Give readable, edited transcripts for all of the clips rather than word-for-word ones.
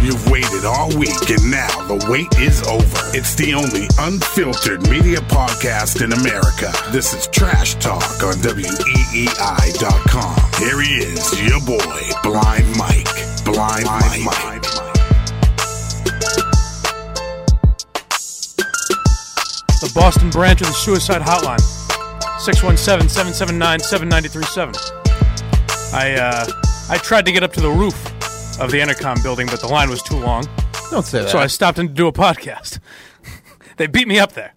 You've waited all week, and now the wait is over. It's the only unfiltered media podcast in America. This is Trash Talk on WEEI.com. Here he is, your boy, Blind Mike. Blind Mike. The Boston branch of the Suicide Hotline, 617-779-7937. I tried to get up to the roof of the Entercom building, but the line was too long. Don't say that. So I stopped in to do a podcast. They beat me up there.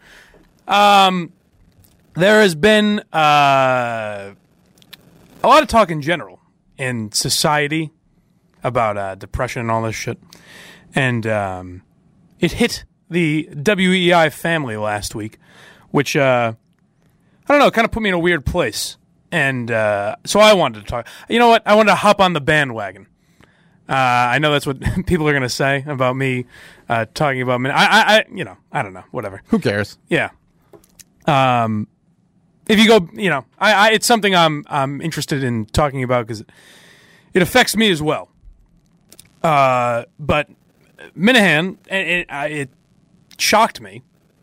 There has been a lot of talk in general in society about depression and all this shit. And it hit the WEI family last week, which, I don't know, kind of put me in a weird place. And so I wanted to talk. You know what? I wanted to hop on the bandwagon. I know that's what people are going to say about me talking about me. I don't know. Whatever. Who cares? Yeah. If you go, it's something I'm interested in talking about because it affects me as well. But Minahan, it shocked me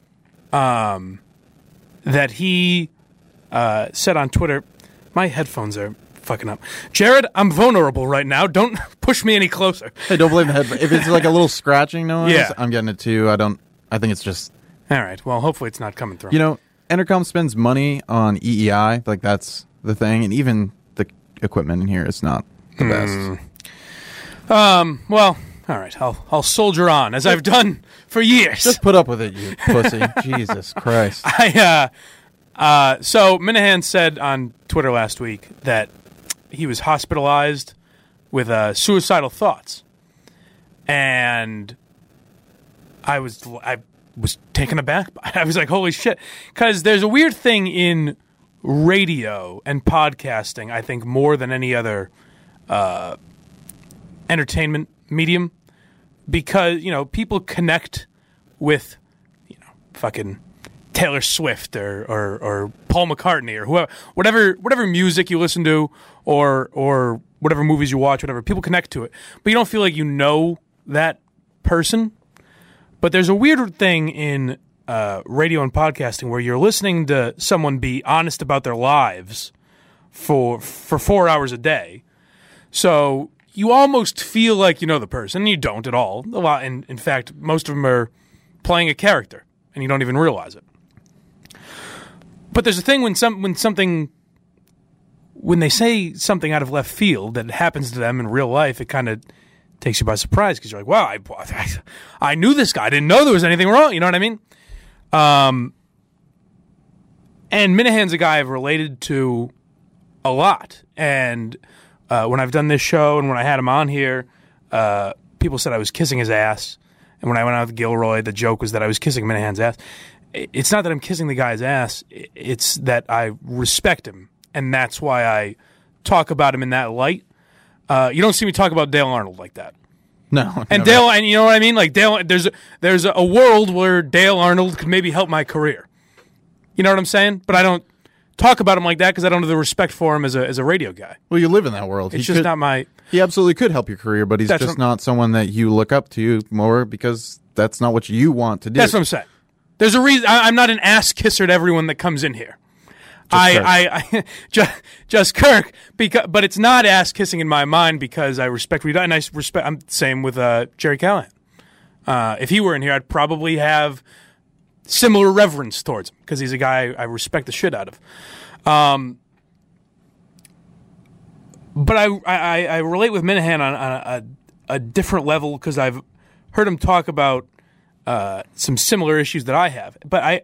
that he said on Twitter, my headphones are fucking up. Jared, I'm vulnerable right now. Don't push me any closer. Hey, don't blame the headphone. If it's like a little scratching noise, yeah. I'm getting it too. I think it's just... All right. Well, hopefully it's not coming through. You know, Entercom spends money on EEI. Like, that's the thing. And even the equipment in here is not the best. Well, all right. I'll soldier on, as I've done for years. Just put up with it, you pussy. Jesus Christ. So Minahan said on Twitter last week that he was hospitalized with suicidal thoughts, and I was taken aback by it. I was like, holy shit, because there's a weird thing in radio and podcasting, I think, more than any other entertainment medium, because people connect with fucking Taylor Swift or Paul McCartney or whoever, whatever music you listen to or whatever movies you watch, whatever, people connect to it. But you don't feel like you know that person. But there's a weird thing in radio and podcasting where you're listening to someone be honest about their lives for 4 hours a day. So you almost feel like you know the person, and you don't at all. A lot, in fact, most of them are playing a character, and you don't even realize it. But there's a thing when they say something out of left field that happens to them in real life, it kind of takes you by surprise because you're like, wow, I knew this guy. I didn't know there was anything wrong. You know what I mean? And Minahan's a guy I've related to a lot. And when I've done this show and when I had him on here, people said I was kissing his ass. And when I went out with Gilroy, the joke was that I was kissing Minahan's ass. It's not that I'm kissing the guy's ass. It's that I respect him. And that's why I talk about him in that light. You don't see me talk about Dale Arnold like that. No. And never. Dale, and you know what I mean? Like Dale, there's a world where Dale Arnold could maybe help my career. You know what I'm saying? But I don't talk about him like that because I don't have the respect for him as a radio guy. Well, you live in that world. It's just not my... He absolutely could help your career, but he's just not someone that you look up to more because that's not what you want to do. That's what I'm saying. There's a reason. I'm not an ass kisser to everyone that comes in here. Just Kirk, but it's not ass kissing in my mind because I respect what he does, and I'm the same with Jerry Callahan. If he were in here, I'd probably have similar reverence towards him because he's a guy I respect the shit out of. But I relate with Minahan on a different level because I've heard him talk about some similar issues that I have, but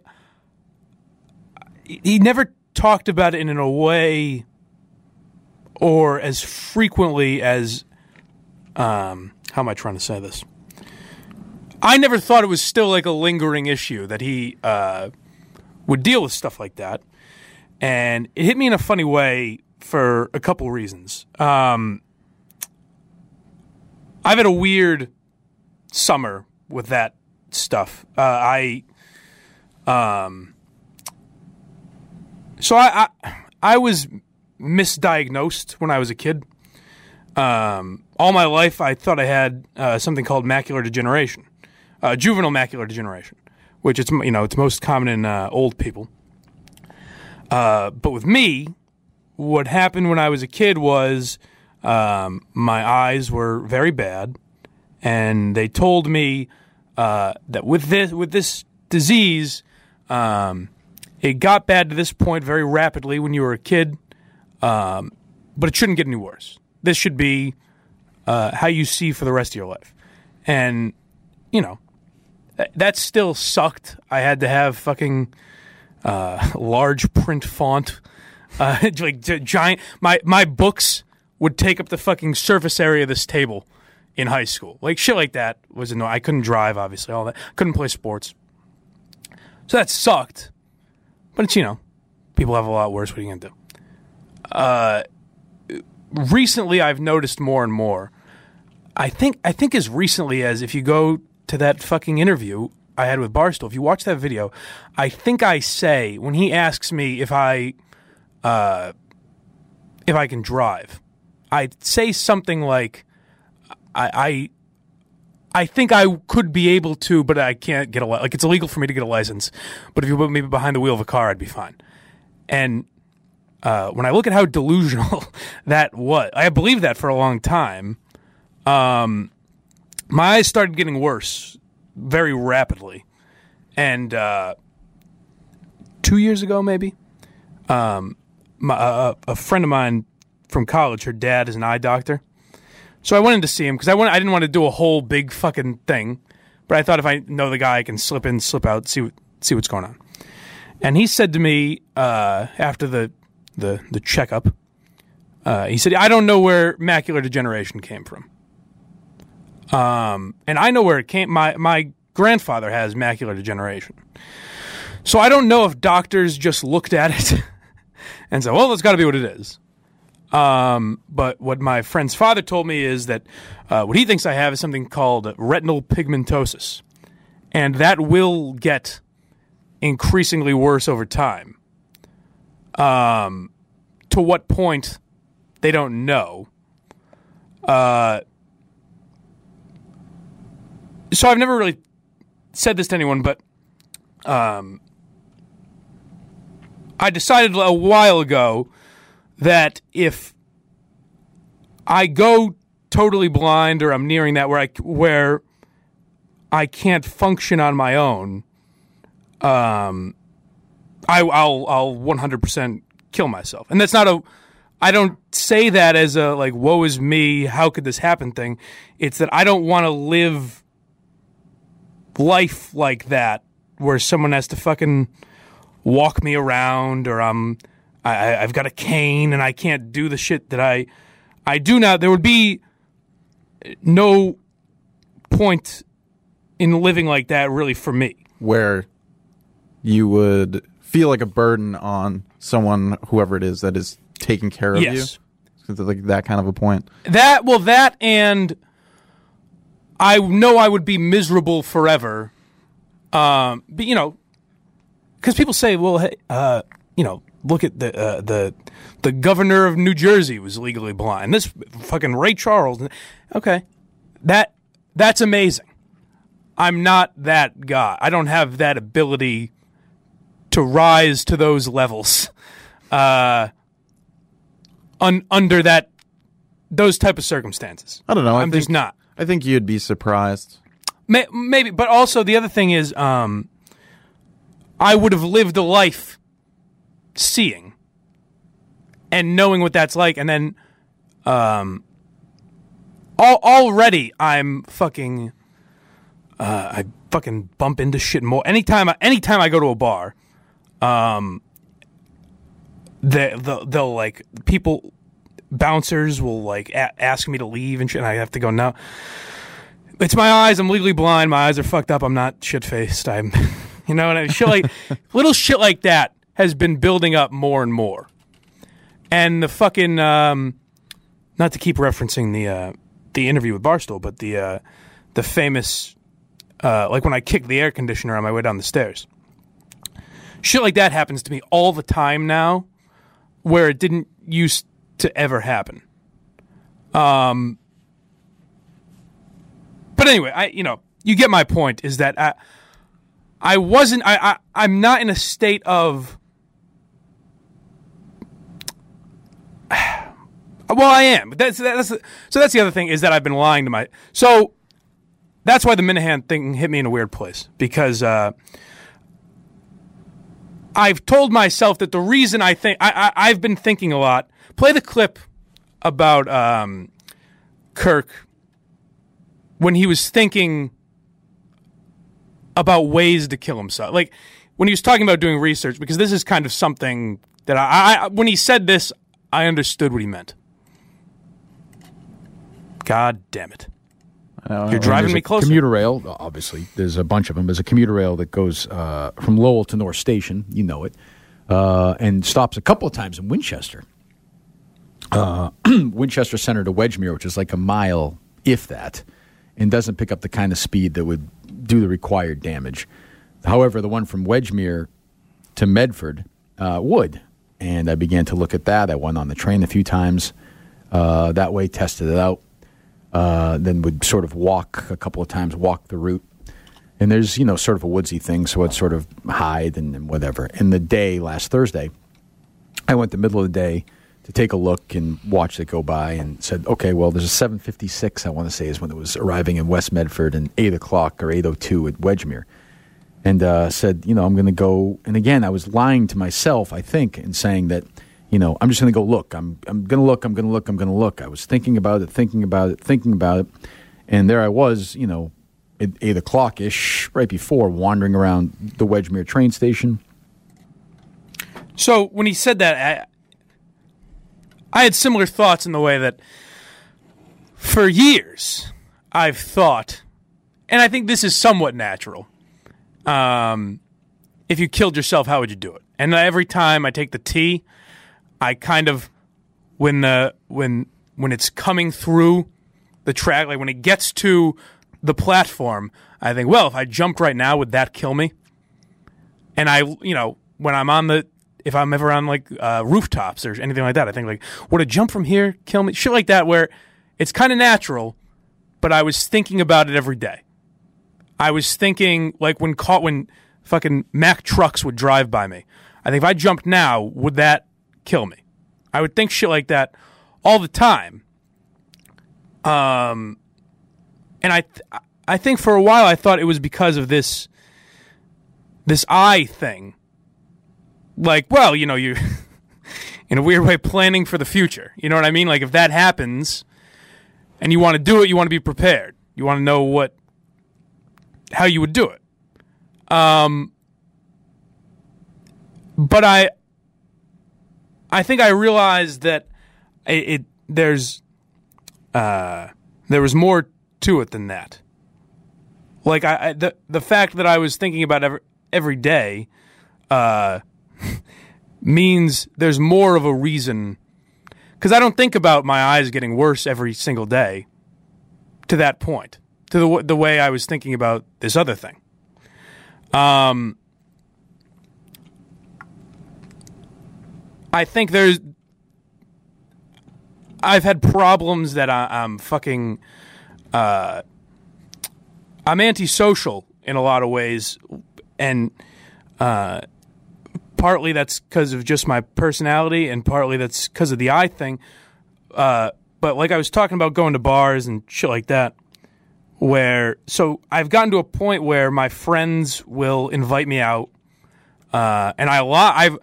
he never talked about it in a way or as frequently as how am I trying to say this? I never thought it was still like a lingering issue that he would deal with stuff like that, and it hit me in a funny way for a couple reasons. I've had a weird summer with that stuff. I was misdiagnosed when I was a kid. On all my life I thought I had something called macular degeneration, juvenile macular degeneration, which it's most common in old people. But with me, what happened when I was a kid was my eyes were very bad, and they told me that with this disease, it got bad to this point very rapidly when you were a kid, but it shouldn't get any worse. This should be how you see for the rest of your life. And, that still sucked. I had to have fucking large print font, like giant. My books would take up the fucking surface area of this table in high school. Like, shit like that was annoying. I couldn't drive, obviously, all that. Couldn't play sports. So that sucked. But it's, people have a lot worse. What are you going to do? Recently, I've noticed more and more. I think as recently as if you go to that fucking interview I had with Barstool, if you watch that video, I think I say, when he asks me if I can drive, I say something like, I think I could be able to, but I can't get like it's illegal for me to get a license. But if you put me behind the wheel of a car, I'd be fine. And when I look at how delusional that was, I believed that for a long time. My eyes started getting worse very rapidly, and 2 years ago, maybe, a friend of mine from college, her dad is an eye doctor. So I went in to see him because I didn't want to do a whole big fucking thing, but I thought if I know the guy, I can slip in, slip out, see what's going on. And he said to me after the checkup, he said, "I don't know where macular degeneration came from, and I know where it came. My grandfather has macular degeneration, so I don't know if doctors just looked at it and said, well, that's got to be what it is." But what my friend's father told me is that what he thinks I have is something called retinal pigmentosis, and that will get increasingly worse over time. To what point, they don't know. So I've never really said this to anyone, but I decided a while ago that if I go totally blind, or I'm nearing that where I can't function on my own, I'll 100% kill myself. And that's not I don't say that as a like, woe is me, how could this happen thing. It's that I don't want to live life like that, where someone has to fucking walk me around, or I've got a cane and I can't do the shit that I do now. There would be no point in living like that really for me. Where you would feel like a burden on someone, whoever it is, that is taking care of you? Like that kind of a point? That and I know I would be miserable forever. But, because people say, well, hey, look at the governor of New Jersey was legally blind. This fucking Ray Charles. Okay, that's amazing. I'm not that guy. I don't have that ability to rise to those levels. Under those type of circumstances. I don't know. I'm just not. I think you'd be surprised. Maybe, but also the other thing is, I would have lived a life seeing and knowing what that's like, and then already I'm fucking I fucking bump into shit more anytime I go to a bar. They'll like, people, bouncers will like ask me to leave and shit, and I have to go, no, it's my eyes, I'm legally blind, my eyes are fucked up, I'm not shit-faced, I'm and shit like little shit like that has been building up more and more. And the fucking not to keep referencing the interview with Barstool, but the famous like when I kicked the air conditioner on my way down the stairs. Shit like that happens to me all the time now, where it didn't used to ever happen. But anyway, you get my point. Is that I'm not in a state of. Well, I am. So that's the other thing, is that I've been lying to my. So that's why the Minahan thing hit me in a weird place, because I've told myself that the reason I think I've been thinking a lot. Play the clip about Kirk when he was thinking about ways to kill himself, like when he was talking about doing research, because this is kind of something that I when he said this, I understood what he meant. God damn it. You're driving me closer. Commuter rail, obviously. There's a bunch of them. There's a commuter rail that goes from Lowell to North Station. You know it. And stops a couple of times in Winchester. Winchester Center to Wedgmere, which is like a mile, if that, and doesn't pick up the kind of speed that would do the required damage. However, the one from Wedgmere to Medford would. And I began to look at that. I went on the train a few times that way, tested it out. Then would sort of walk a couple of times, walk the route. And there's, sort of a woodsy thing, so I'd sort of hide and whatever. And the day, last Thursday, I went the middle of the day to take a look and watch it go by and said, okay, well, there's a 7:56, I want to say, is when it was arriving in West Medford, and 8 o'clock or 8:02 at Wedgmere. And said, I'm going to go. And again, I was lying to myself, I think, and saying that, I'm just going to go look. I'm going to look. I'm going to look. I'm going to look. I was thinking about it. And there I was, at 8 o'clock-ish, right before, wandering around the Wedgmere train station. So when he said that, I had similar thoughts in the way that for years I've thought, and I think this is somewhat natural, if you killed yourself, how would you do it? And every time I take the T, I kind of, when it's coming through the track, like when it gets to the platform, I think, well, if I jumped right now, would that kill me? And when I'm if I'm ever on like rooftops or anything like that, I think like, would a jump from here kill me? Shit like that, where it's kind of natural, but I was thinking about it every day. I was thinking like when fucking Mack trucks would drive by me. I think if I jumped now, would that kill me? I would think shit like that all the time. And I think for a while I thought it was because of this eye thing. Like, well, you're in a weird way planning for the future. You know what I mean? Like if that happens and you want to do it, you want to be prepared. You want to know how you would do it. But I think I realized that there was more to it than that. Like the fact that I was thinking about every day means there's more of a reason, because I don't think about my eyes getting worse every single day to that point, to the way I was thinking about this other thing. I think I've had problems that I'm fucking, I'm antisocial in a lot of ways, and partly that's because of just my personality, and partly that's because of the eye thing. But like I was talking about going to bars and shit like that, so I've gotten to a point where my friends will invite me out, and I've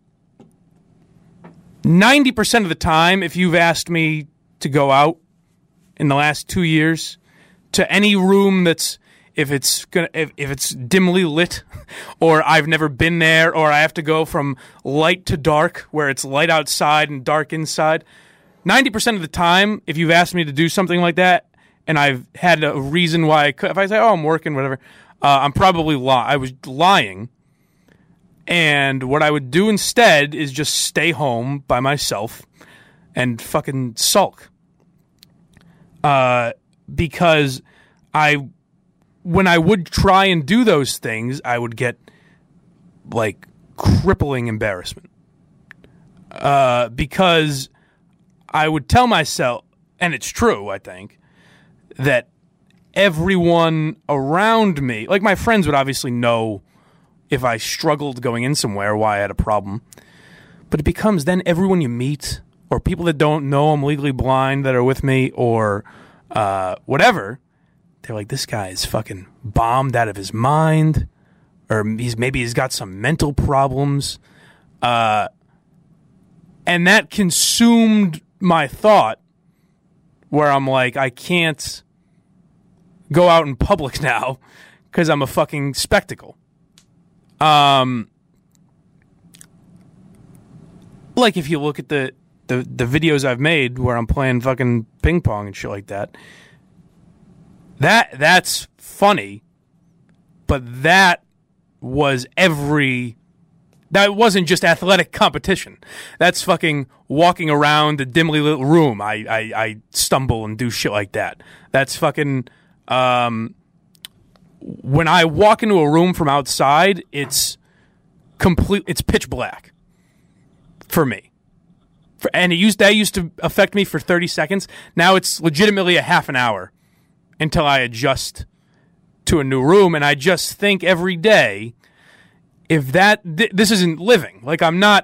90% of the time, if you've asked me to go out in the last 2 years to any room that's, if it's dimly lit, or I've never been there, or I have to go from light to dark, where it's light outside and dark inside, 90% of the time, if you've asked me to do something like that, and I've had a reason why I could, if I say, oh, I'm working, whatever, I'm probably I was lying. And what I would do instead is just stay home by myself and fucking sulk. Because when I would try and do those things, I would get like crippling embarrassment. Because I would tell myself, and it's true, I think, that everyone around me, like my friends would obviously know if I struggled going in somewhere, why I had a problem. But it becomes then everyone you meet, or people that don't know I'm legally blind that are with me, or whatever, they're like, this guy is fucking bombed out of his mind, or maybe he's got some mental problems. And that consumed my thought, where I'm like, I can't go out in public now because I'm a fucking spectacle. Like if you look at the videos I've made where I'm playing fucking ping pong and shit like that, that's funny, but that wasn't just athletic competition. That's fucking walking around a dimly lit room. I stumble and do shit like that. That's fucking when I walk into a room from outside, it's pitch black for me. And that used to affect me for 30 seconds. Now it's legitimately a half an hour until I adjust to a new room. And I just think every day, if this isn't living. Like, I'm not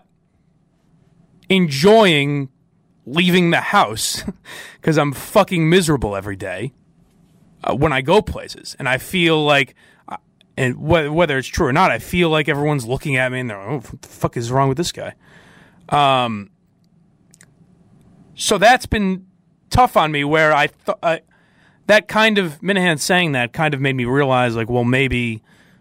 enjoying leaving the house because I'm fucking miserable every day when I go places. And I feel like, and whether it's true or not, I feel like everyone's looking at me and they're like, oh, what the fuck is wrong with this guy? So that's been tough on me, where I thought that kind of, Minahan saying that kind of made me realize, like, well, maybe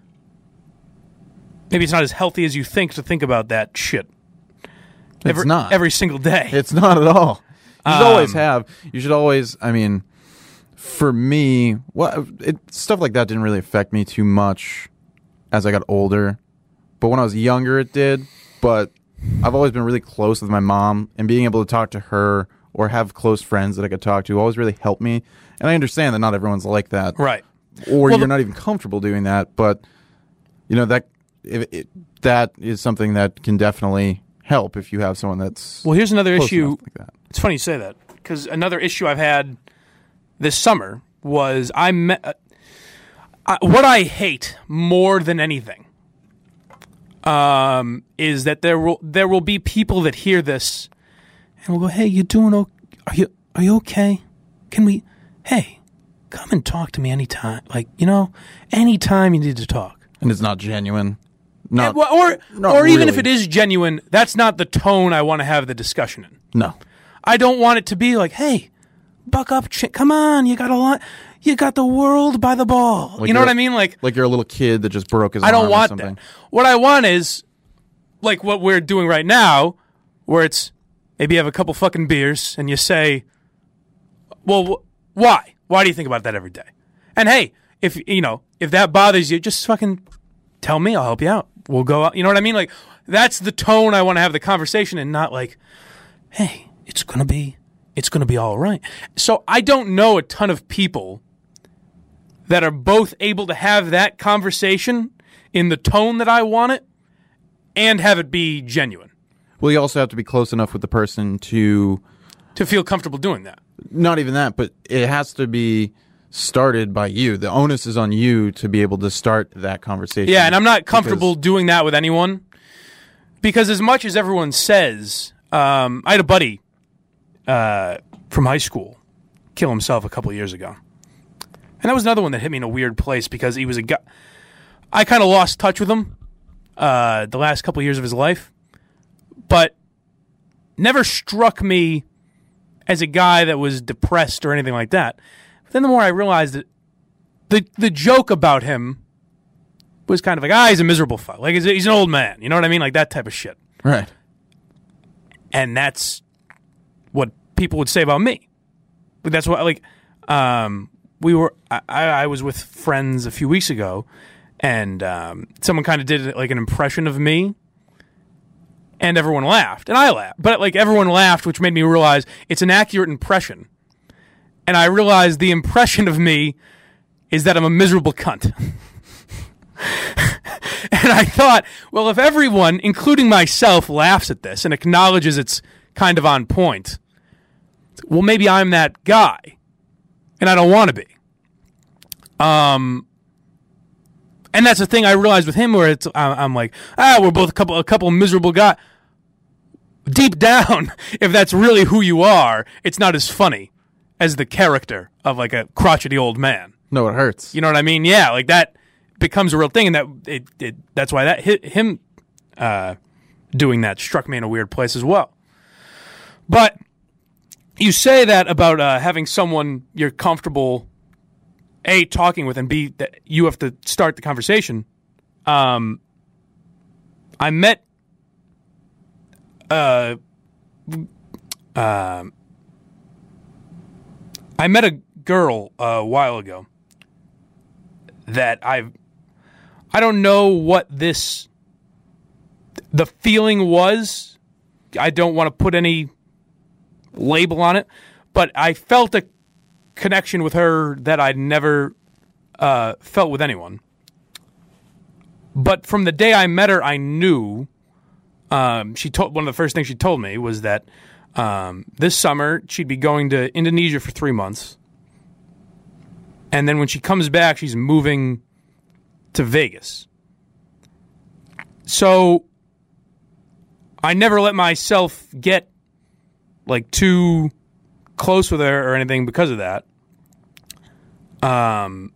it's not as healthy as you think to think about that shit. It's not. Every single day. It's not at all. You should always have. You should always, I mean, for me, stuff like that didn't really affect me too much as I got older. But when I was younger, it did. But I've always been really close with my mom, and being able to talk to her or have close friends that I could talk to always really helped me. And I understand that not everyone's like that. Right. Or you're not even comfortable doing that. But, you know, that is something that can definitely help if you have someone that's Well, here's another close issue. enough like that. It's funny you say that, because another issue I've had this summer was what I hate more than anything is that there will be people that hear this and will go, "Hey, you doing okay? Are you okay? Hey, come and talk to me anytime. Like, anytime you need to talk." And it's not genuine. Or really. even if it is genuine, that's not the tone I want to have the discussion in. No. I don't want it to be like, "Hey, buck up, come on, you got a lot. You got the world by the ball." Like you know what I mean? Like you're a little kid that just broke his arm. I don't or want something. that. What I want is like what we're doing right now, where it's maybe you have a couple fucking beers and you say, "Well, why? Why do you think about that every day?" And hey, if that bothers you, just fucking tell me. I'll help you out. We'll go out. You know what I mean? Like, that's the tone I want to have the conversation, and not like, "Hey, it's gonna be all right." So I don't know a ton of people that are both able to have that conversation in the tone that I want it and have it be genuine. Well, you also have to be close enough with the person to feel comfortable doing that. Not even that, but it has to be started by you. The onus is on you to be able to start that conversation. Yeah, and I'm not comfortable doing that with anyone, because as much as everyone says, I had a buddy from high school kill himself a couple of years ago. And that was another one that hit me in a weird place, because he was a guy. I kind of lost touch with him the last couple of years of his life, but never struck me as a guy that was depressed or anything like that. But then the more I realized that the joke about him was kind of like, he's a miserable fuck. Like, he's an old man. You know what I mean? Like that type of shit. Right. And that's what people would say about me. But that's what, like, I was with friends a few weeks ago, and someone kind of did like an impression of me, and everyone laughed, and I laughed. But like everyone laughed, which made me realize it's an accurate impression. And I realized the impression of me is that I'm a miserable cunt. And I thought, well, if everyone, including myself, laughs at this and acknowledges it's kind of on point, well, maybe I'm that guy, and I don't want to be. And that's the thing I realized with him, where I'm like, we're both a couple miserable guys. Deep down, if that's really who you are, it's not as funny as the character of like a crotchety old man. No, it hurts. You know what I mean? Yeah, like that becomes a real thing, and that's why that hit him. Doing that struck me in a weird place as well. But you say that about having someone you're comfortable, A, talking with, and B, that you have to start the conversation. I met a girl a while ago that I don't know what the feeling was. I don't want to put any label on it, but I felt a connection with her that I'd never felt with anyone. But from the day I met her, I knew. She told one of the first things she told me was that this summer she'd be going to Indonesia for 3 months, and then when she comes back, she's moving to Vegas. So I never let myself get like too close with her or anything because of that. But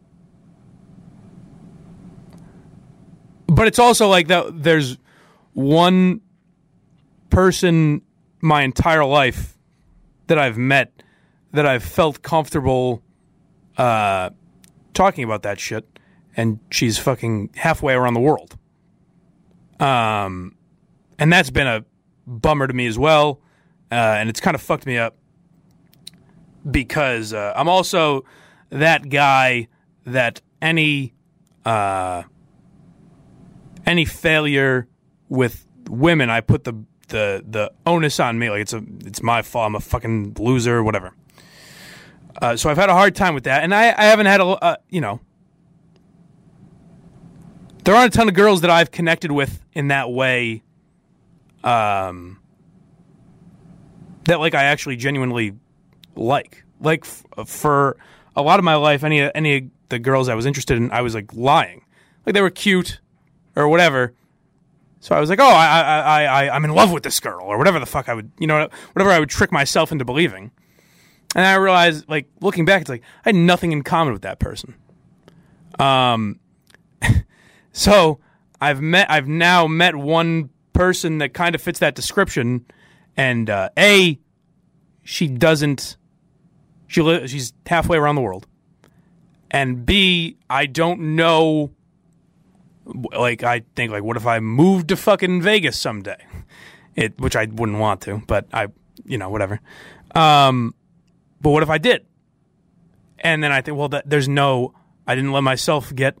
it's also like that. There's one person my entire life that I've met that I've felt comfortable talking about that shit, and she's fucking halfway around the world. And that's been a bummer to me as well, and it's kind of fucked me up because I'm also that guy that any failure with women, I put the onus on me, like it's my fault. I'm a fucking loser, or whatever. So I've had a hard time with that, and I haven't had there aren't a ton of girls that I've connected with in that way. That like I actually genuinely like for a lot of my life, any of the girls I was interested in, I was like lying, like they were cute or whatever. So I was like, I'm in love with this girl or whatever the fuck I would, whatever I would trick myself into believing. And I realized, like looking back, it's like I had nothing in common with that person. So I've now met one person that kind of fits that description, and she's halfway around the world, and B, I don't know, like I think like what if I moved to fucking Vegas someday, which I wouldn't want to, but whatever. But what if I did? And then I think, well, I didn't let myself get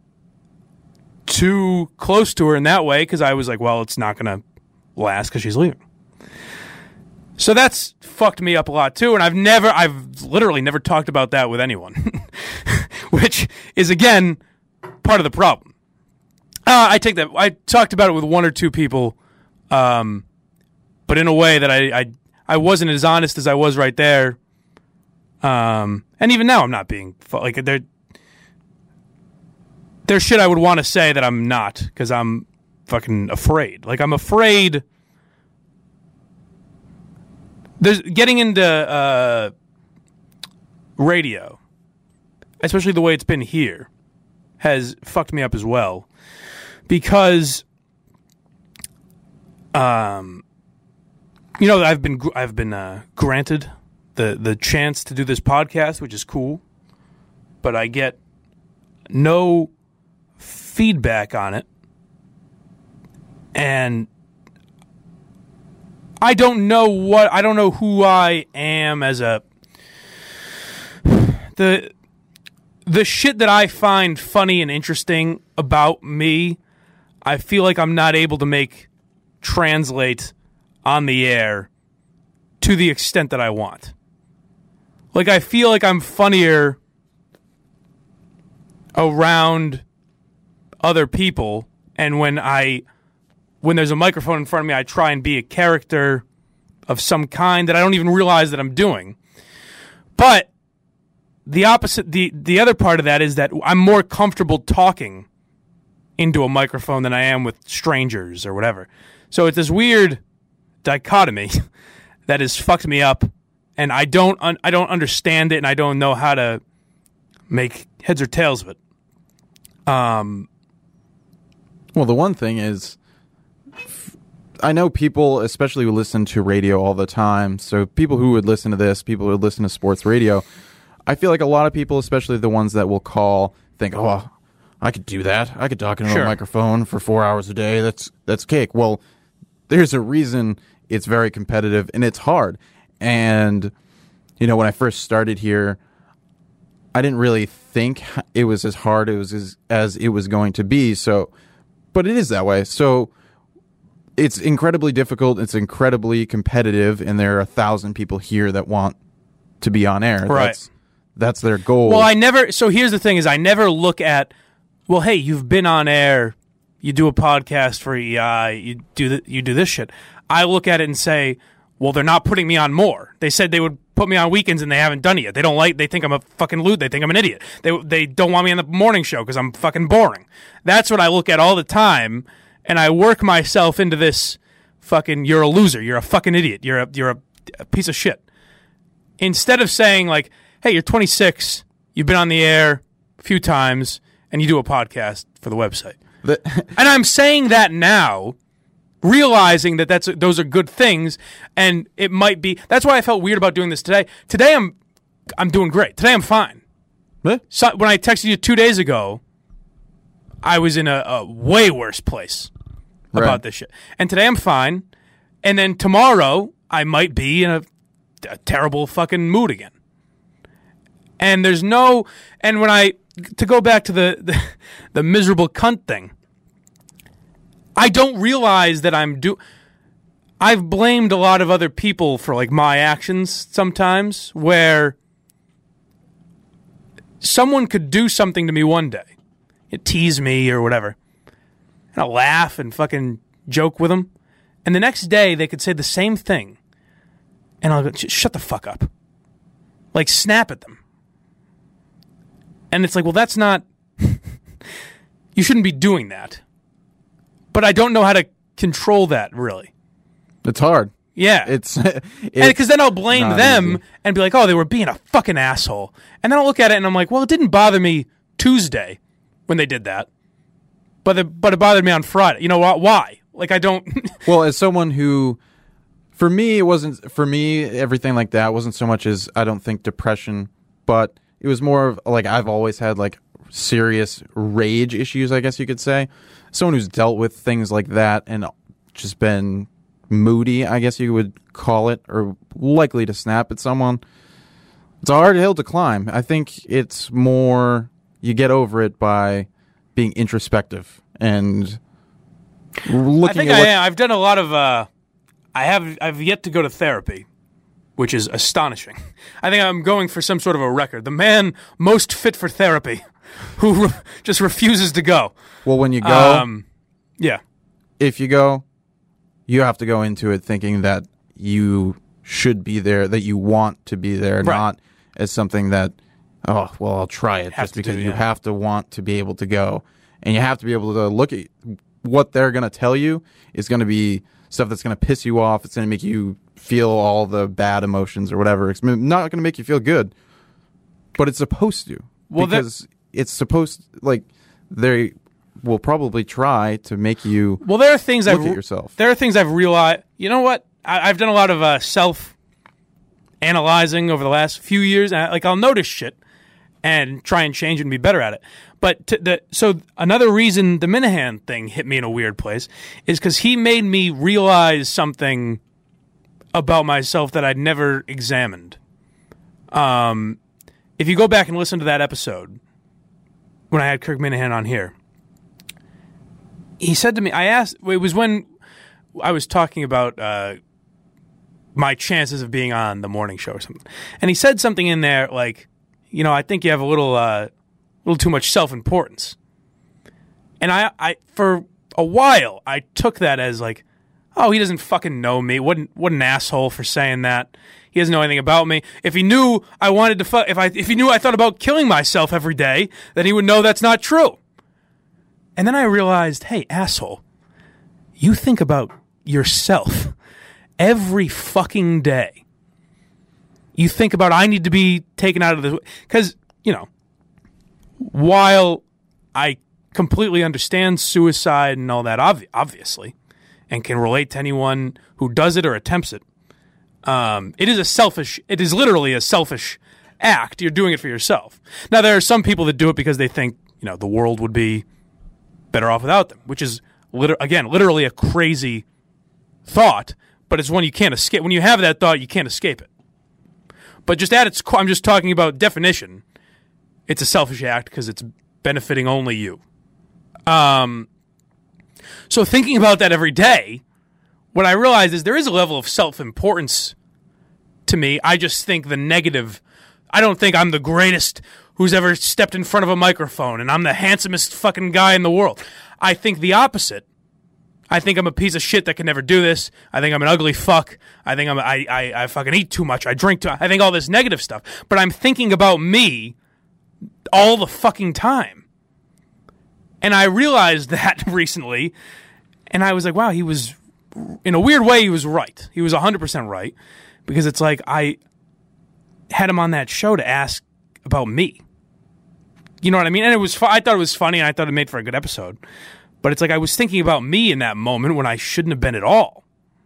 too close to her in that way because I was like, well, it's not going to last because she's leaving. So that's fucked me up a lot too, and I've literally never talked about that with anyone, which is again part of the problem. I take that. I talked about it with one or two people, but in a way that I wasn't as honest as I was right there. And even now, I'm not being like there's shit I would want to say that I'm not because I'm fucking afraid. Like I'm afraid. There's getting into radio, especially the way it's been here, has fucked me up as well because, I've been granted the chance to do this podcast, which is cool, but I get no feedback on it, and I don't know who I am as the shit that I find funny and interesting about me, I feel like I'm not able to translate on the air to the extent that I want. Like, I feel like I'm funnier around other people, and when there's a microphone in front of me, I try and be a character of some kind that I don't even realize that I'm doing. But the opposite, the other part of that is that I'm more comfortable talking into a microphone than I am with strangers or whatever. So it's this weird dichotomy that has fucked me up, and I don't understand it, and I don't know how to make heads or tails of it. Well, the one thing is, I know people, especially who listen to radio all the time, so people who would listen to this, people who would listen to sports radio, I feel like a lot of people, especially the ones that will call, think, oh, I could do that. I could talk into a microphone for 4 hours a day. That's cake. Well, there's a reason it's very competitive and it's hard. And, you know, when I first started here, I didn't really think it was as hard as it was going to be. So, but it is that way. So it's incredibly difficult. It's incredibly competitive, and there are 1,000 people here that want to be on air. Right. That's their goal. Well, so here's the thing is I never look at, well, hey, you've been on air, you do a podcast for EI, you do this shit. I look at it and say, well, they're not putting me on more. They said they would put me on weekends, and they haven't done it yet. They think I'm a fucking loot. They think I'm an idiot. They don't want me on the morning show because I'm fucking boring. That's what I look at all the time, and I work myself into this fucking, you're a loser, you're a fucking idiot, you're a piece of shit. Instead of saying like, hey, you're 26, you've been on the air a few times, and you do a podcast for the website. And I'm saying that now, realizing that those are good things, and it might be. That's why I felt weird about doing this today. Today I'm doing great. Today I'm fine. What? So when I texted you 2 days ago, I was in a way worse place about this shit. And today I'm fine. And then tomorrow I might be in a terrible fucking mood again. And there's no. And when to go back to the miserable cunt thing, I don't realize that I've blamed a lot of other people for like my actions sometimes, where someone could do something to me one day, tease me or whatever, and I'll laugh and fucking joke with them, and the next day they could say the same thing, and I'll go, shut the fuck up, like snap at them. And it's like, well, that's not, you shouldn't be doing that. But I don't know how to control that, really. It's hard. Yeah. It's because then I'll blame them easy. And be like, oh, they were being a fucking asshole. And then I'll look at it and I'm like, well, it didn't bother me Tuesday when they did that. But it bothered me on Friday. You know why? Like, I don't... Well, as someone who... For me, everything like that wasn't so much as, I don't think, depression, but it was more of, like, I've always had, like, serious rage issues, I guess you could say. Someone who's dealt with things like that and just been moody, I guess you would call it, or likely to snap at someone. It's a hard hill to climb. I think it's more, you get over it by being introspective and looking at I've done a lot of... I've yet to go to therapy, which is astonishing. I think I'm going for some sort of a record. The man most fit for therapy, who just refuses to go. Well, when you go, yeah. If you go, you have to go into it thinking that you should be there, that you want to be there, not as something that, oh, well, I'll try it just because you have to want to be able to go. And you have to be able to look at what they're going to tell you is going to be stuff that's going to piss you off. It's going to make you feel all the bad emotions or whatever. It's not going to make you feel good, but it's supposed to. Well, because it's supposed, like, they will probably try to make you there are things look at yourself. There are things I've realized. You know what? I've done a lot of self-analyzing over the last few years. And I'll notice shit and try and change it and be better at it. But so another reason the Minahan thing hit me in a weird place is because he made me realize something about myself that I'd never examined. If you go back and listen to that episode when I had Kirk Minahan on here, he said to me, it was when I was talking about my chances of being on the morning show or something. And he said something in there like, you know, I think you have a little too much self-importance. And I for a while, I took that as like, oh, he doesn't fucking know me. What an asshole for saying that. He doesn't know anything about me. If he knew I wanted to if he knew I thought about killing myself every day, then he would know that's not true. And then I realized, hey, asshole, you think about yourself every fucking day. You think about, I need to be taken out of the... Because, while I completely understand suicide and all that, obviously, and can relate to anyone who does it or attempts it, it is literally a selfish act. You're doing it for yourself. Now, there are some people that do it because they think, the world would be better off without them, which is, literally a crazy thought, but it's one you can't escape. When you have that thought, you can't escape it. But just at its core, I'm just talking about definition. It's a selfish act because it's benefiting only you. So thinking about that every day, what I realize is there is a level of self-importance to me. I just think the negative. I don't think I'm the greatest who's ever stepped in front of a microphone and I'm the handsomest fucking guy in the world. I think the opposite. I think I'm a piece of shit that can never do this. I think I'm an ugly fuck. I think I fucking eat too much. I drink too much. I think all this negative stuff. But I'm thinking about me all the fucking time. And I realized that recently, and I was like, wow, he was, in a weird way, he was right. He was 100% right, because it's like I had him on that show to ask about me. You know what I mean? And I thought it was funny, and I thought it made for a good episode. But it's like I was thinking about me in that moment when I shouldn't have been at all.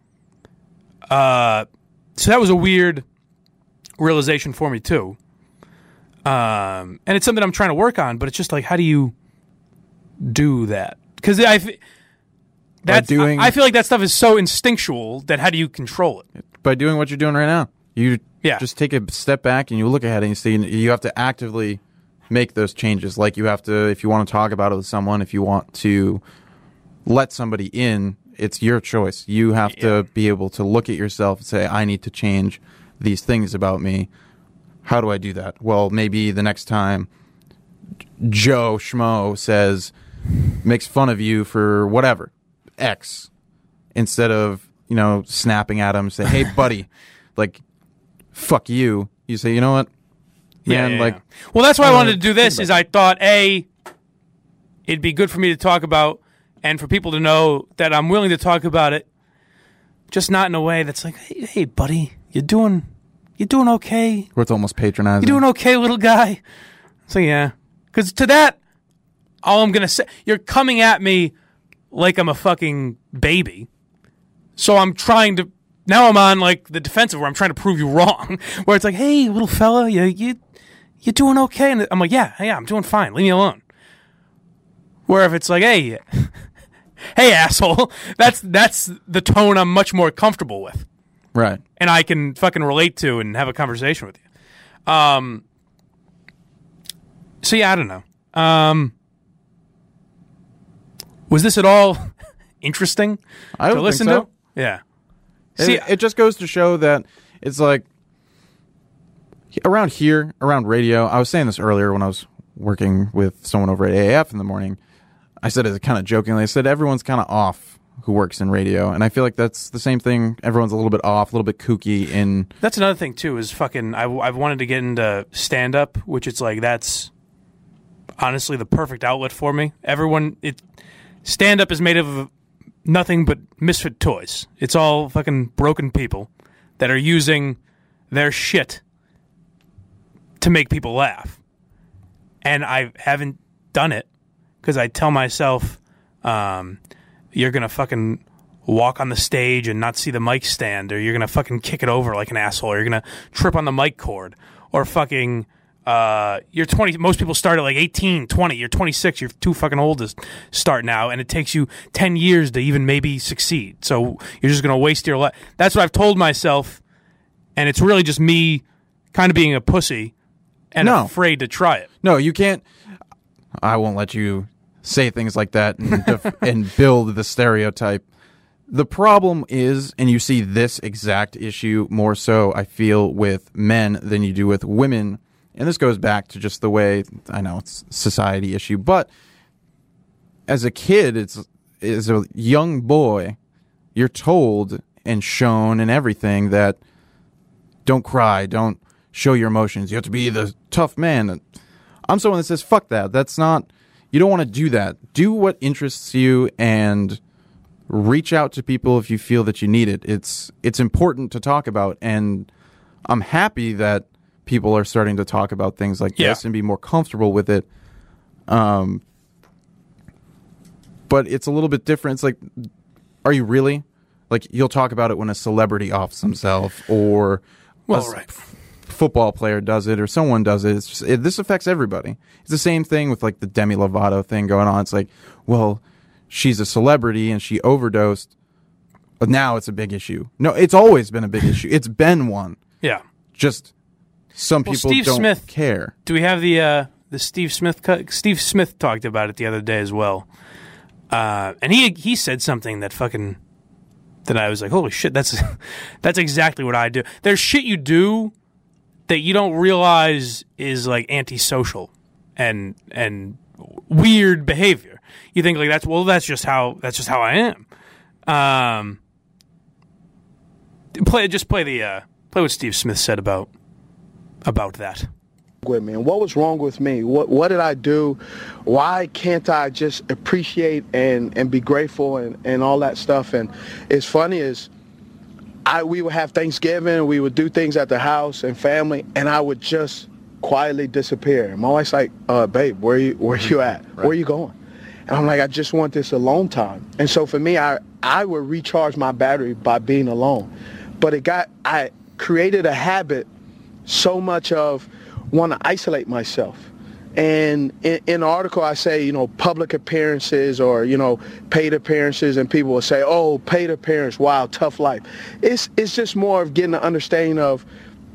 So that was a weird realization for me, too. And it's something I'm trying to work on, but it's just like, how do you do that? Because I feel like that stuff is so instinctual that how do you control it? By doing what you're doing right now. You just take a step back and you look ahead and you see you have to actively make those changes. Like you have to, if you want to talk about it with someone, if you want to let somebody in, it's your choice. You have to be able to look at yourself and say, I need to change these things about me. How do I do that? Well, maybe the next time Joe Schmo makes fun of you for whatever, X, instead of, snapping at him, say, hey, buddy, like, fuck you. You say, you know what? Man, well, that's why I wanted to do this, is I thought, A, it'd be good for me to talk about and for people to know that I'm willing to talk about it, just not in a way that's like, hey buddy, you doing okay? Where it's almost patronizing. You doing okay, little guy? So, yeah. Because to that, all I'm going to say, you're coming at me like I'm a fucking baby. So I'm trying to, now I'm on like the defensive where I'm trying to prove you wrong. Where it's like, hey, little fella, you doing okay? And I'm like, yeah, I'm doing fine. Leave me alone. Where if it's like, hey, hey, asshole, that's the tone I'm much more comfortable with. Right. And I can fucking relate to and have a conversation with you. So, yeah, I don't know. Was this at all interesting to listen to? Yeah. See, it just goes to show that it's like around radio. I was saying this earlier when I was working with someone over at AAF in the morning. I said it kind of jokingly. I said everyone's kind of off who works in radio, and I feel like that's the same thing. Everyone's a little bit off, a little bit kooky. That's another thing too. Is fucking. I've wanted to get into stand up, which it's like that's honestly the perfect outlet for me. Stand up is made of nothing but misfit toys. It's all fucking broken people that are using their shit to make people laugh. And I haven't done it because I tell myself, you're going to fucking walk on the stage and not see the mic stand, or you're going to fucking kick it over like an asshole, or you're going to trip on the mic cord, or fucking... you're 20. Most people start at like 18, 20. You're 26. You're too fucking old to start now, and it takes you 10 years to even maybe succeed. So you're just gonna waste your life. That's what I've told myself, and it's really just me kind of being a pussy and afraid to try it. No, you can't. I won't let you say things like that and build the stereotype. The problem is, and you see this exact issue more so, I feel, with men than you do with women. And this goes back to just the way, I know it's a society issue, but as a kid, as a young boy, you're told and shown and everything that don't cry, don't show your emotions. You have to be the tough man. I'm someone that says, fuck that. That's not, you don't want to do that. Do what interests you and reach out to people if you feel that you need it. It's important to talk about, and I'm happy that people are starting to talk about things like this and be more comfortable with it. But it's a little bit different. It's like, are you really? Like, you'll talk about it when a celebrity offs himself, or football player does it, or someone does it. It's just, this affects everybody. It's the same thing with like the Demi Lovato thing going on. It's like, well, she's a celebrity and she overdosed, but now it's a big issue. No, it's always been a big issue. It's been one. Yeah. Just some people Steve don't Smith, care. Do we have the Steve Smith cut? Steve Smith talked about it the other day as well. And he said something that I was like, holy shit, that's exactly what I do. There's shit you do that you don't realize is like antisocial and weird behavior. You think like that's just how I am. Play what Steve Smith said about that. With me, and what was wrong with me? What did I do? Why can't I just appreciate and be grateful and all that stuff? And it's funny is we would have Thanksgiving, we would do things at the house and family, and I would just quietly disappear. And my wife's like, babe, where you at? Right. Where are you going? And I'm like, I just want this alone time. And so for me, I would recharge my battery by being alone. But I created a habit so much of want to isolate myself. And in the article I say, public appearances or, paid appearances, and people will say, oh, paid appearance, wow, tough life. It's just more of getting an understanding of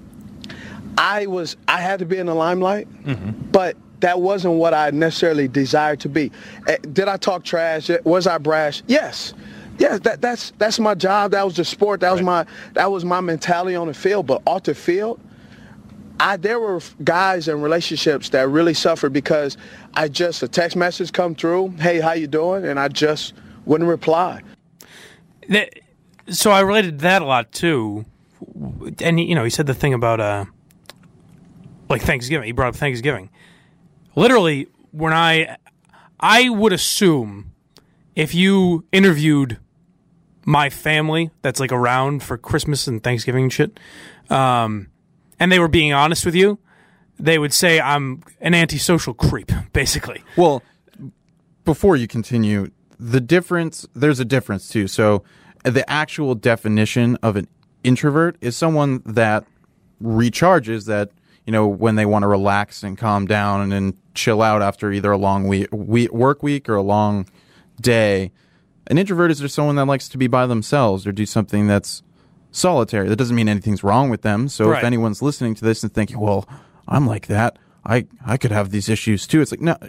I had to be in the limelight, but that wasn't what I necessarily desired to be. Did I talk trash? Was I brash? Yes. Yeah, that's my job. That was the sport. That was my mentality on the field. But off the field, there were guys and relationships that really suffered because a text message come through, hey, how you doing? And I just wouldn't reply. So I related to that a lot too. And he said the thing about like Thanksgiving. He brought up Thanksgiving. Literally, when I would assume if you interviewed my family that's like around for Christmas and Thanksgiving and shit, and they were being honest with you, they would say I'm an antisocial creep, basically. Well, before you continue, there's a difference too. So the actual definition of an introvert is someone that recharges, that, when they want to relax and calm down and then chill out after either a long work week or a long day. An introvert is just someone that likes to be by themselves or do something that's solitary. That doesn't mean anything's wrong with them. So if anyone's listening to this and thinking, well, I'm like that, I could have these issues too. It's like, no,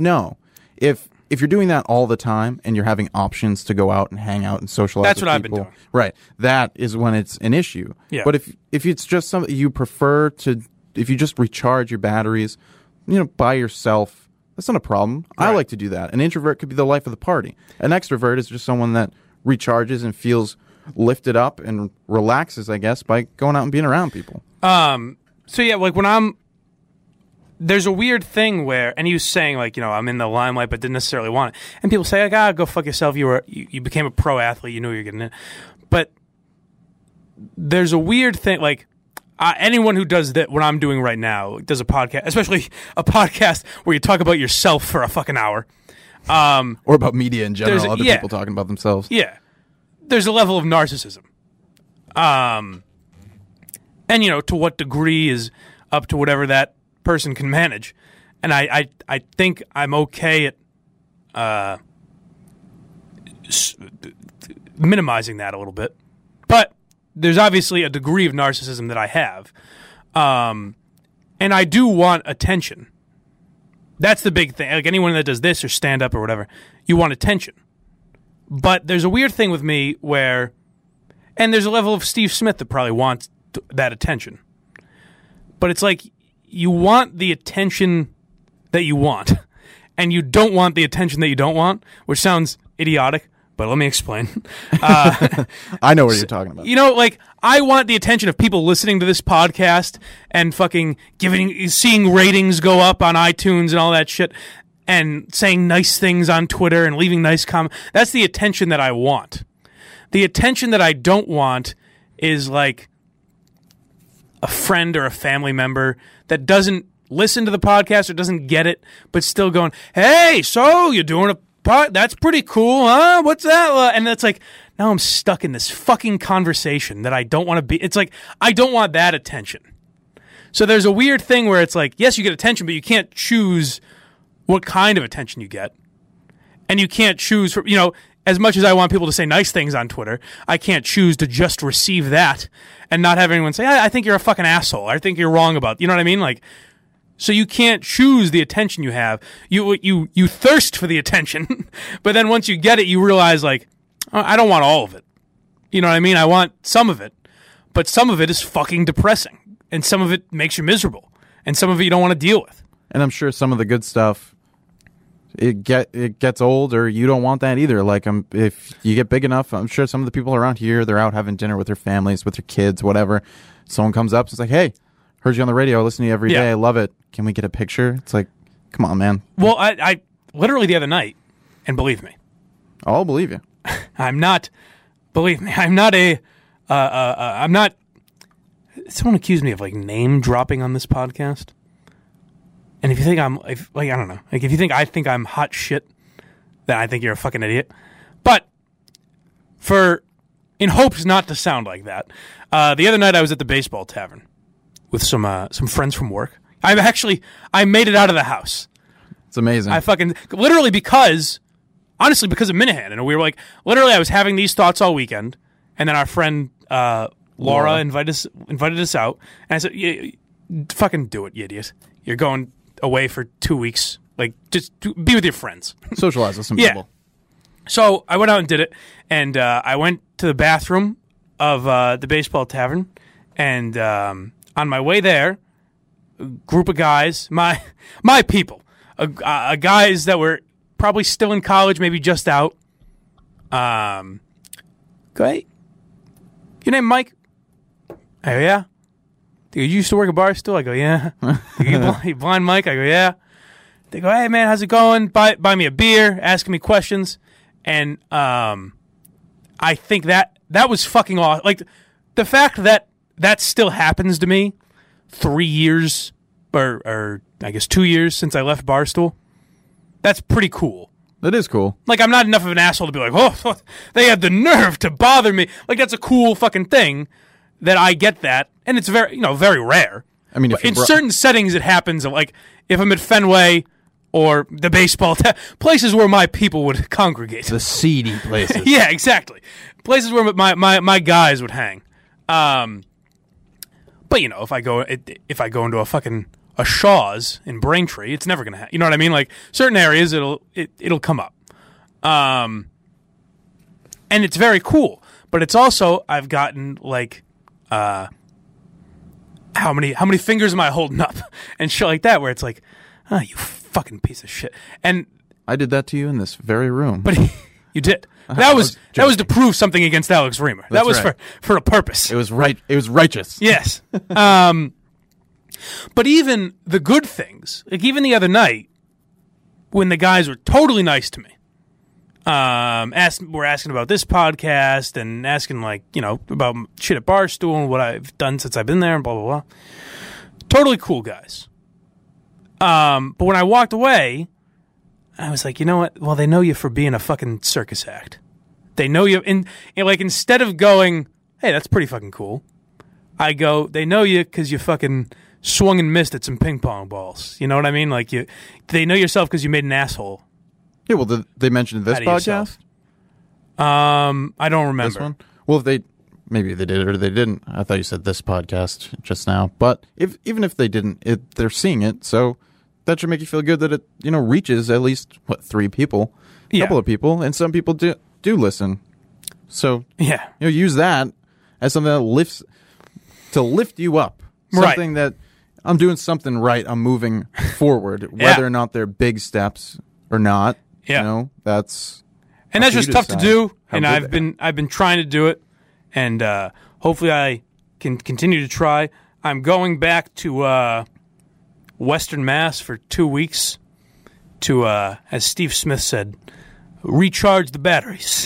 if you're doing that all the time and you're having options to go out and hang out and socialize that's with what people, I've been doing. Right. That is when it's an issue. Yeah. But if it's just something you prefer to, if you just recharge your batteries, by yourself, that's not a problem. Right. I like to do that. An introvert could be the life of the party. An extrovert is just someone that recharges and feels lifted up and relaxes, I guess, by going out and being around people. So yeah, like there's a weird thing where, and he was saying like, I'm in the limelight but didn't necessarily want it. And people say like, go fuck yourself. You became a pro athlete. You knew you were getting it. But there's a weird thing, like anyone who does that, what I'm doing right now, does a podcast, especially a podcast where you talk about yourself for a fucking hour. Or about media in general, other people talking about themselves. Yeah. There's a level of narcissism. And, to what degree is up to whatever that person can manage. And I think I'm okay at minimizing that a little bit. But there's obviously a degree of narcissism that I have. And I do want attention. That's the big thing. Like anyone that does this or stand up or whatever, you want attention. But there's a weird thing with me where, and there's a level of Steve Smith that probably wants that attention. But it's like you want the attention that you want, and you don't want the attention that you don't want, which sounds idiotic, but let me explain. I know what you're talking about. You know, like, I want the attention of people listening to this podcast and fucking seeing ratings go up on iTunes and all that shit, and saying nice things on Twitter and leaving nice comments. That's the attention that I want. The attention that I don't want is like a friend or a family member that doesn't listen to the podcast or doesn't get it, but still going, hey, so you're doing a pod? That's pretty cool, huh? What's that? And it's like, now I'm stuck in this fucking conversation that I don't want to be. It's like, I don't want that attention. So there's a weird thing where it's like, yes, you get attention, but you can't choose what kind of attention you get. And you can't choose, for, you know, as much as I want people to say nice things on Twitter, I can't choose to just receive that and not have anyone say, I think you're a fucking asshole. I think you're wrong about, you know what I mean? Like, so you can't choose the attention you have. You thirst for the attention, but then once you get it, you realize, like, oh, I don't want all of it. You know what I mean? I want some of it, but some of it is fucking depressing, and some of it makes you miserable, and some of it you don't want to deal with. And I'm sure some of the good stuff, it gets old, or you don't want that either. Like, if you get big enough, I'm sure some of the people around here, they're out having dinner with their families, with their kids, whatever. Someone comes up and it's like, hey, heard you on the radio, I listen to you every day, I love it. Can we get a picture? It's like, come on, man. Well, I literally the other night, and believe me, I'll believe you. I'm not someone accused me of like name dropping on this podcast. And if you think I don't know, like if you think I'm hot shit, then I think you're a fucking idiot. But in hopes not to sound like that, the other night I was at the baseball tavern with some friends from work. I made it out of the house. It's amazing. I fucking literally because of Minahan, and we were like, literally I was having these thoughts all weekend, and then our friend Laura invited us out, and I said, yeah, fucking do it, you idiot. You're going away for 2 weeks. Like, just be with your friends. Socialize with some people. So I went out and did it, and I went to the bathroom of the baseball tavern, and on my way there, a group of guys, my people, guys that were probably still in college, maybe just out. Great. Your name Mike? I go, yeah. They go, you used to work at Barstool? I go, yeah. They go, you blind Mike? I go, yeah. They go, hey, man, how's it going? Buy me a beer, asking me questions. And I think that was fucking awesome. Like, the fact that still happens to me 3 years, or I guess 2 years since I left Barstool, that's pretty cool. That is cool. Like, I'm not enough of an asshole to be like, oh, they had the nerve to bother me. Like, that's a cool fucking thing that I get that. And it's very, very rare. I mean, in certain settings it happens. Like, if I'm at Fenway or the baseball, places where my people would congregate. The seedy places. Yeah, exactly. Places where my guys would hang. But, if I go into a fucking a Shaw's in Braintree, it's never going to happen. You know what I mean? Like, certain areas, it'll come up. And it's very cool. But it's also, I've gotten, like, how many fingers am I holding up? And shit like that, where it's like, oh, you fucking piece of shit. And I did that to you in this very room. But you did. That was to prove something against Alex Reimer. That was right. for a purpose. It was right. It was righteous. Yes. But even the good things, like even the other night, when the guys were totally nice to me, we're asking about this podcast and asking about shit at Barstool and what I've done since I've been there and blah blah blah. Totally cool guys. But when I walked away, I was like, you know what? Well, they know you for being a fucking circus act. They know you, and like instead of going, hey, that's pretty fucking cool, I go, they know you because you fucking swung and missed at some ping pong balls. You know what I mean? Like they know yourself because you made an asshole. Yeah, well, did they mention this podcast? I don't remember. This one? Well, maybe they did or they didn't. I thought you said this podcast just now. But even if they didn't, they're seeing it, so that should make you feel good that it reaches at least 3 people, a couple of people, and some people do listen. So yeah, use that as something that lift you up, something that I'm doing something right. I'm moving forward, whether or not they're big steps or not. Yeah. That's And that's for just you tough to decide do. how And good I've been trying to do it, and hopefully I can continue to try. I'm going back to Western Mass for 2 weeks to, as Steve Smith said, recharge the batteries.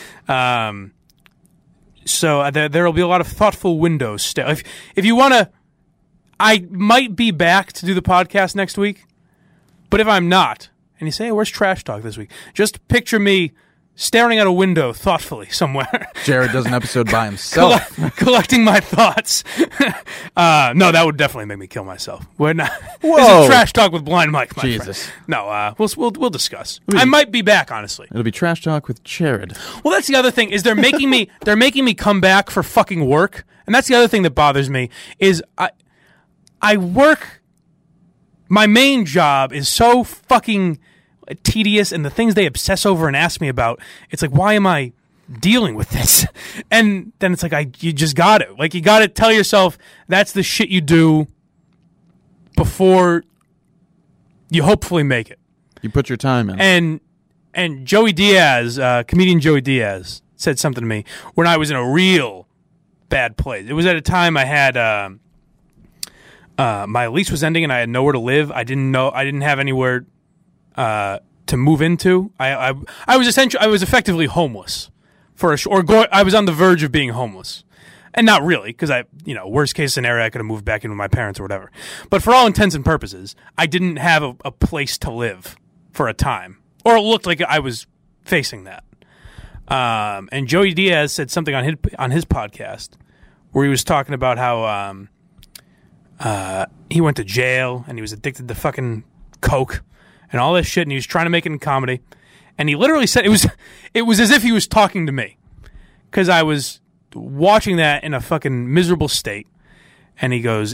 So there will be a lot of thoughtful windows still. If you want to, I might be back to do the podcast next week, but if I'm not, and you say, hey, where's Trash Talk this week? Just picture me staring out a window thoughtfully somewhere. Jared does an episode by himself. Collecting my thoughts. No, that would definitely make me kill myself. We're not. Whoa. This is Trash Talk with Blind Mike, my Jesus. friend. No, we'll discuss. I might be back, honestly. It'll be Trash Talk with Jared. Well, that's the other thing is they're making me come back for fucking work, and that's the other thing that bothers me is I work. My main job is so fucking tedious, and the things they obsess over and ask me about, it's like, why am I dealing with this? And then it's like, you just got it. Like, you got to tell yourself that's the shit you do before you hopefully make it. You put your time in. And Joey Diaz, comedian Joey Diaz, said something to me when I was in a real bad place. It was at a time I had my lease was ending and I had nowhere to live. I didn't have anywhere to move into. I was effectively homeless I was on the verge of being homeless, and not really, because worst case scenario, I could have moved back in with my parents or whatever. But for all intents and purposes, I didn't have a place to live for a time, or it looked like I was facing that. And Joey Diaz said something on his podcast where he was talking about how he went to jail and he was addicted to fucking coke and all this shit, and he was trying to make it in comedy. And he literally said it was as if he was talking to me, because I was watching that in a fucking miserable state. And he goes,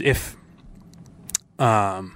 the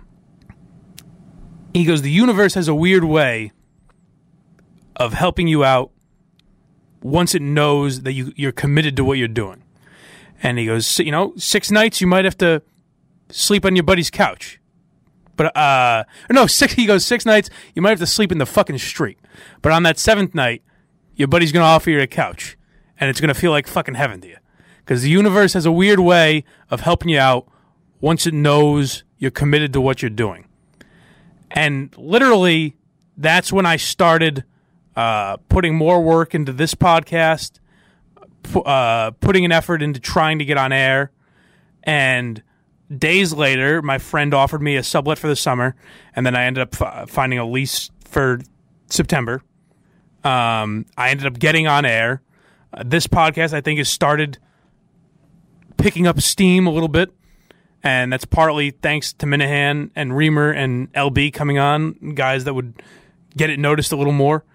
universe has a weird way of helping you out once it knows that you're committed to what you're doing. And he goes, 6 nights you might have to sleep on your buddy's couch. But he goes 6 nights you might have to sleep in the fucking street. But on that 7th night, your buddy's gonna offer you a couch, and it's gonna feel like fucking heaven to you, because the universe has a weird way of helping you out once it knows you're committed to what you're doing. And literally, that's when I started putting more work into this podcast, putting an effort into trying to get on air, and days later, my friend offered me a sublet for the summer, and then I ended up finding a lease for September. I ended up getting on air. This podcast, I think, has started picking up steam a little bit, and that's partly thanks to Minahan and Reamer and LB coming on, guys that would get it noticed a little more.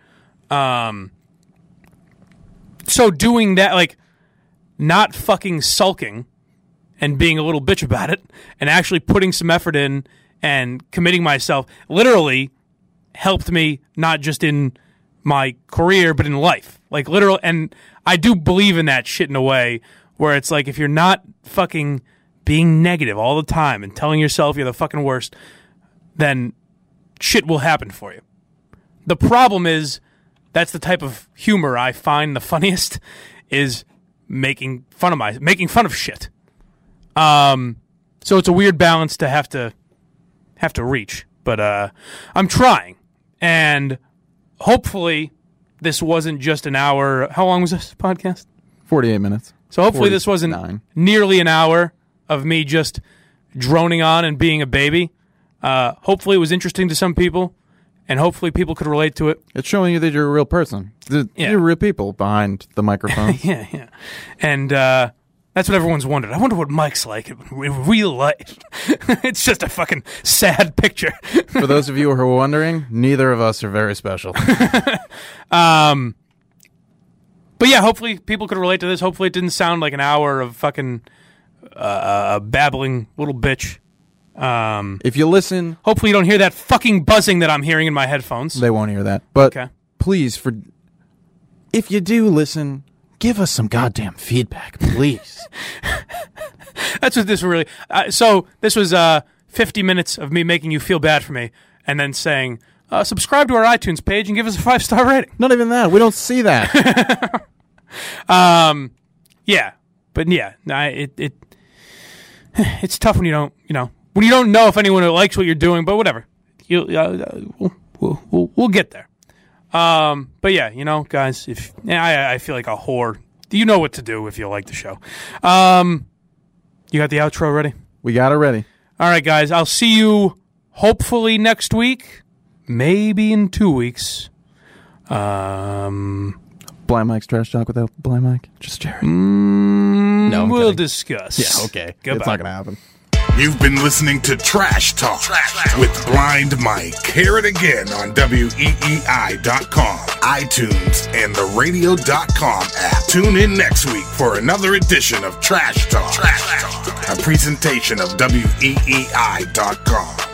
So doing that, like, not fucking sulking and being a little bitch about it, and actually putting some effort in and committing myself, literally helped me not just in my career, but in life. Like, literal, and I do believe in that shit in a way where it's like, if you're not fucking being negative all the time and telling yourself you're the fucking worst, then shit will happen for you. The problem is, that's the type of humor I find the funniest, is making fun of shit. So it's a weird balance to have to reach, but I'm trying, and hopefully this wasn't just an hour. How long was this podcast? 48 minutes. So hopefully this wasn't nearly an hour of me just droning on and being a baby. Hopefully it was interesting to some people, and hopefully people could relate to it. It's showing you that you're a real person. You're real people behind the microphone. Yeah. And that's what everyone's wondered. I wonder what Mike's like in real life. It's just a fucking sad picture. For those of you who are wondering, neither of us are very special. But yeah, hopefully people could relate to this. Hopefully it didn't sound like an hour of fucking babbling little bitch. If you listen, hopefully you don't hear that fucking buzzing that I'm hearing in my headphones. They won't hear that. But okay. Please, if you do listen, give us some goddamn feedback, please. That's what this really... so this was 50 minutes of me making you feel bad for me, and then saying, subscribe to our iTunes page and give us a 5-star rating. Not even that. We don't see that. Yeah, but yeah, it's tough when you don't, when you don't know if anyone likes what you're doing. But whatever, we'll get there. But yeah, guys, I feel like a whore. You know what to do if you like the show. You got the outro ready? We got it ready. All right, guys. I'll see you hopefully next week, maybe in 2 weeks. Blind Mike's Trash Talk without Blind Mike? Just Jerry. No, I'm we'll kidding. discuss. Yeah, okay. Goodbye. It's not going to happen. You've been listening to Trash Talk with Blind Mike. Hear it again on WEEI.com, iTunes, and the radio.com app. Tune in next week for another edition of Trash Talk, a presentation of WEEI.com.